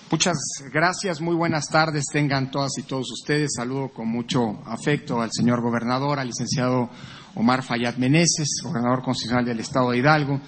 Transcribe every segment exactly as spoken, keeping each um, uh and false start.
Muchas gracias, muy buenas tardes tengan todas y todos ustedes. Saludo con mucho afecto al señor gobernador, al licenciado Omar Fayad Meneses, gobernador constitucional del Estado de Hidalgo,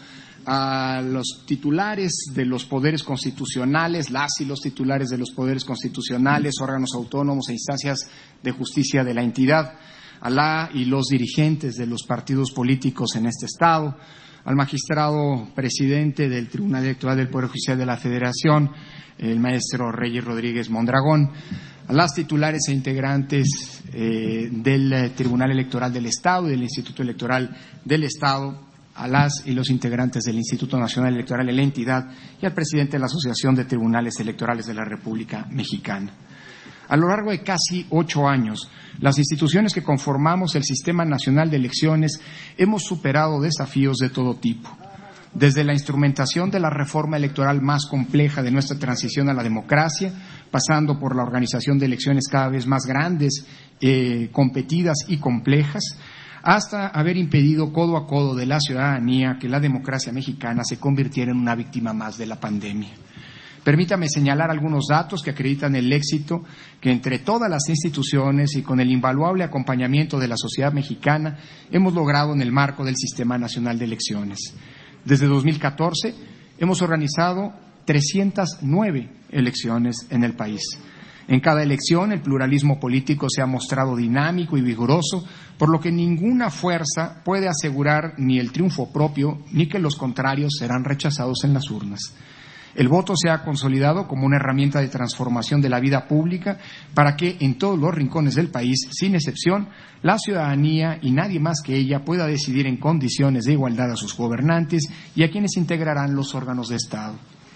a los titulares de los poderes constitucionales, las y los titulares de los poderes constitucionales, órganos autónomos e instancias de justicia de la entidad, a la y los dirigentes de los partidos políticos en este Estado, al magistrado presidente del Tribunal Electoral del Poder Judicial de la Federación, el maestro Reyes Rodríguez Mondragón, a las titulares e integrantes eh, del Tribunal Electoral del Estado y del Instituto Electoral del Estado, a las y los integrantes del Instituto Nacional Electoral de la entidad y al presidente de la Asociación de Tribunales Electorales de la República Mexicana. A lo largo de casi ocho años, las instituciones que conformamos el Sistema Nacional de Elecciones hemos superado desafíos de todo tipo. Desde la instrumentación de la reforma electoral más compleja de nuestra transición a la democracia, pasando por la organización de elecciones cada vez más grandes, eh, competidas y complejas, hasta haber impedido codo a codo de la ciudadanía que la democracia mexicana se convirtiera en una víctima más de la pandemia. Permítame señalar algunos datos que acreditan el éxito que entre todas las instituciones y con el invaluable acompañamiento de la sociedad mexicana hemos logrado en el marco del Sistema Nacional de Elecciones. Desde dos mil catorce hemos organizado trescientas nueve elecciones en el país. En cada elección el pluralismo político se ha mostrado dinámico y vigoroso, por lo que ninguna fuerza puede asegurar ni el triunfo propio ni que los contrarios serán rechazados en las urnas. El voto se ha consolidado como una herramienta de transformación de la vida pública para que en todos los rincones del país, sin excepción, la ciudadanía y nadie más que ella pueda decidir en condiciones de igualdad a sus gobernantes y a quienes integrarán los órganos de Estado.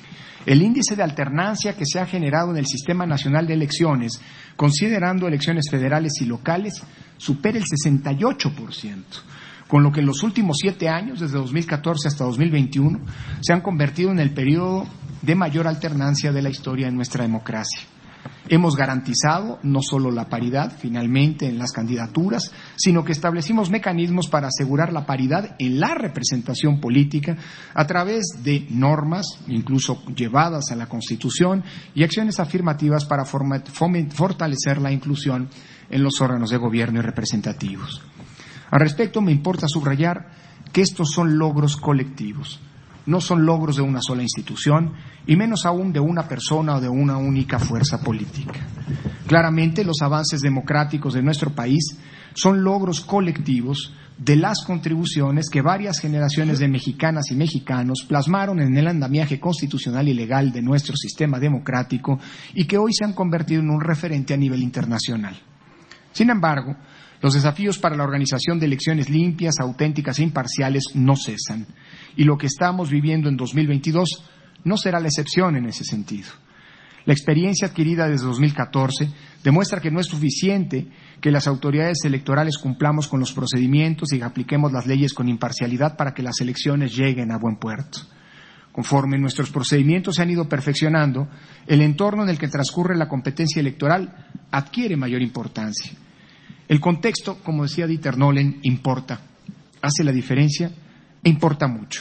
El índice de alternancia que se ha generado en el Sistema Nacional de Elecciones, considerando elecciones federales y locales, supera el sesenta y ocho por ciento. Con lo que en los últimos siete años, desde dos mil catorce hasta dos mil veintiuno, se han convertido en el periodo de mayor alternancia de la historia de nuestra democracia. Hemos garantizado no solo la paridad, finalmente, en las candidaturas, sino que establecimos mecanismos para asegurar la paridad en la representación política a través de normas, incluso llevadas a la Constitución, y acciones afirmativas para fortalecer la inclusión en los órganos de gobierno y representativos. Al respecto, me importa subrayar que estos son logros colectivos, no son logros de una sola institución y menos aún de una persona o de una única fuerza política. Claramente, los avances democráticos de nuestro país son logros colectivos de las contribuciones que varias generaciones de mexicanas y mexicanos plasmaron en el andamiaje constitucional y legal de nuestro sistema democrático y que hoy se han convertido en un referente a nivel internacional. Sin embargo, los desafíos para la organización de elecciones limpias, auténticas e imparciales no cesan, y lo que estamos viviendo en dos mil veintidós no será la excepción en ese sentido. La experiencia adquirida desde dos mil catorce demuestra que no es suficiente que las autoridades electorales cumplamos con los procedimientos y apliquemos las leyes con imparcialidad para que las elecciones lleguen a buen puerto. Conforme nuestros procedimientos se han ido perfeccionando, el entorno en el que transcurre la competencia electoral adquiere mayor importancia. El contexto, como decía Dieter Nolen, importa, hace la diferencia e importa mucho.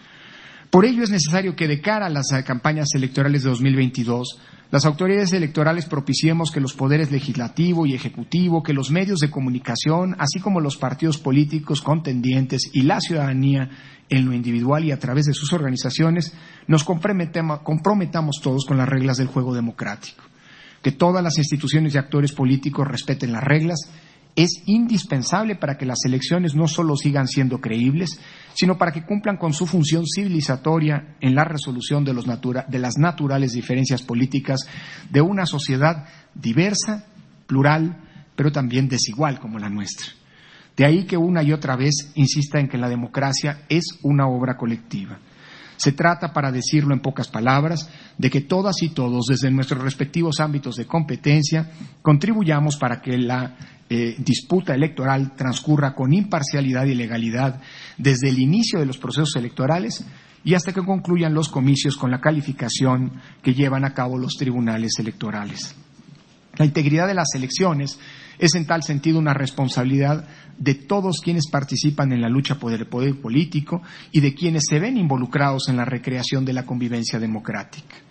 Por ello es necesario que de cara a las campañas electorales de dos mil veintidós, las autoridades electorales propiciemos que los poderes legislativo y ejecutivo, que los medios de comunicación, así como los partidos políticos contendientes y la ciudadanía en lo individual y a través de sus organizaciones, nos comprometamos, comprometamos todos con las reglas del juego democrático. Que todas las instituciones y actores políticos respeten las reglas es indispensable para que las elecciones no solo sigan siendo creíbles, sino para que cumplan con su función civilizatoria en la resolución de, los natura, de las naturales diferencias políticas de una sociedad diversa, plural, pero también desigual como la nuestra. De ahí que una y otra vez insista en que la democracia es una obra colectiva. Se trata, para decirlo en pocas palabras, de que todas y todos, desde nuestros respectivos ámbitos de competencia, contribuyamos para que la eh, disputa electoral transcurra con imparcialidad y legalidad desde el inicio de los procesos electorales y hasta que concluyan los comicios con la calificación que llevan a cabo los tribunales electorales. La integridad de las elecciones es en tal sentido una responsabilidad de todos quienes participan en la lucha por el poder político y de quienes se ven involucrados en la recreación de la convivencia democrática.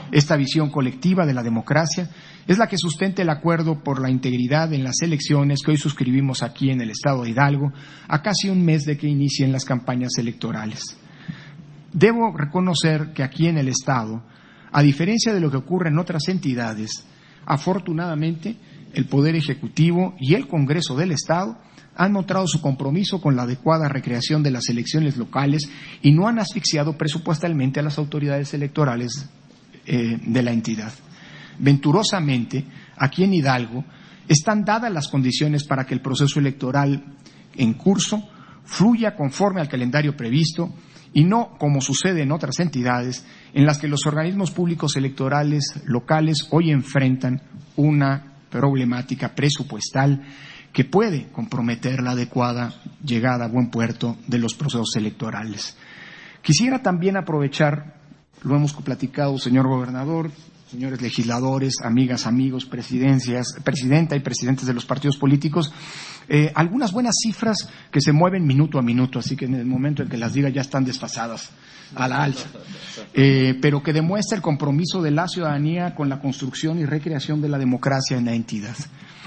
Esta visión colectiva de la democracia es la que sustenta el acuerdo por la integridad en las elecciones que hoy suscribimos aquí en el Estado de Hidalgo, a casi un mes de que inicien las campañas electorales. Debo reconocer que aquí en el Estado, a diferencia de lo que ocurre en otras entidades, afortunadamente el Poder Ejecutivo y el Congreso del Estado han mostrado su compromiso con la adecuada recreación de las elecciones locales y no han asfixiado presupuestalmente a las autoridades electorales eh, de la entidad. Venturosamente, aquí en Hidalgo, están dadas las condiciones para que el proceso electoral en curso fluya conforme al calendario previsto y no como sucede en otras entidades en las que los organismos públicos electorales locales hoy enfrentan una problemática presupuestal que puede comprometer la adecuada llegada a buen puerto de los procesos electorales. Quisiera también aprovechar, lo hemos platicado, señor gobernador, señores legisladores, amigas, amigos, presidencias, presidenta y presidentes de los partidos políticos, eh, algunas buenas cifras que se mueven minuto a minuto, así que en el momento en que las diga ya están desfasadas a la alza, eh, pero que demuestra el compromiso de la ciudadanía con la construcción y recreación de la democracia en la entidad.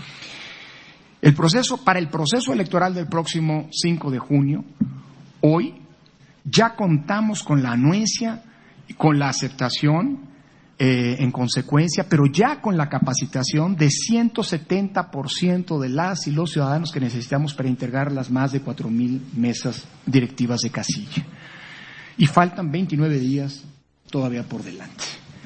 El proceso, para el proceso electoral del próximo cinco de junio, hoy ya contamos con la anuencia y con la aceptación eh, en consecuencia, pero ya con la capacitación de ciento setenta por ciento de las y los ciudadanos que necesitamos para integrar las más de cuatro mil mesas directivas de casilla. Y faltan veintinueve días todavía por delante.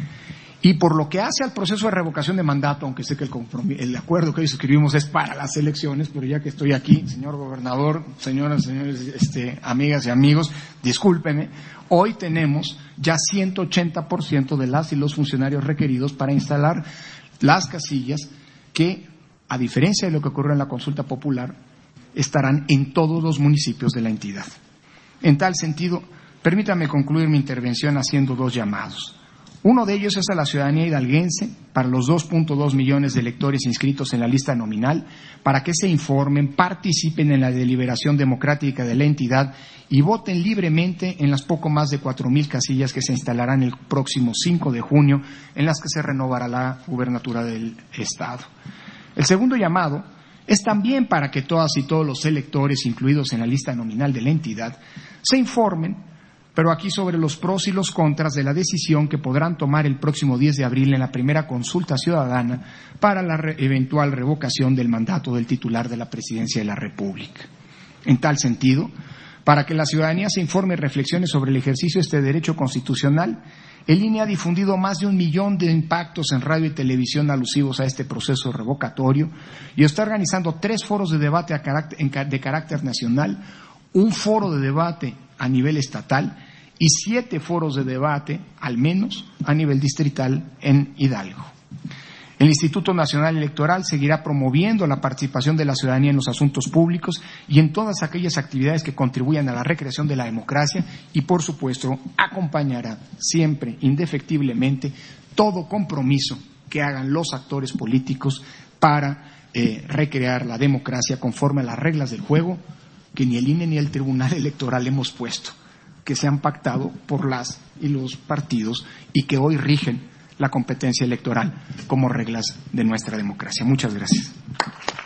Y por lo que hace al proceso de revocación de mandato, aunque sé que el, el acuerdo que hoy suscribimos es para las elecciones, pero ya que estoy aquí, señor gobernador, señoras, señores, este, amigas y amigos, discúlpeme, hoy tenemos ya ciento ochenta por ciento de las y los funcionarios requeridos para instalar las casillas que, a diferencia de lo que ocurrió en la consulta popular, estarán en todos los municipios de la entidad. En tal sentido, permítame concluir mi intervención haciendo dos llamados. Uno de ellos es a la ciudadanía hidalguense, para los dos punto dos millones de electores inscritos en la lista nominal, para que se informen, participen en la deliberación democrática de la entidad y voten libremente en las poco más de cuatro mil casillas que se instalarán el próximo cinco de junio, en las que se renovará la gubernatura del Estado. El segundo llamado es también para que todas y todos los electores incluidos en la lista nominal de la entidad se informen, pero aquí sobre los pros y los contras de la decisión que podrán tomar el próximo diez de abril en la primera consulta ciudadana para la re- eventual revocación del mandato del titular de la Presidencia de la República. En tal sentido, para que la ciudadanía se informe y reflexione sobre el ejercicio de este derecho constitucional, el I N E ha difundido más de un millón de impactos en radio y televisión alusivos a este proceso revocatorio y está organizando tres foros de debate a carácter, de carácter nacional, un foro de debate a nivel estatal y siete foros de debate, al menos, a nivel distrital en Hidalgo. El Instituto Nacional Electoral seguirá promoviendo la participación de la ciudadanía en los asuntos públicos y en todas aquellas actividades que contribuyan a la recreación de la democracia y, por supuesto, acompañará siempre, indefectiblemente, todo compromiso que hagan los actores políticos para eh, recrear la democracia conforme a las reglas del juego que ni el I N E ni el Tribunal Electoral hemos puesto, que se han pactado por las y los partidos y que hoy rigen la competencia electoral como reglas de nuestra democracia. Muchas gracias.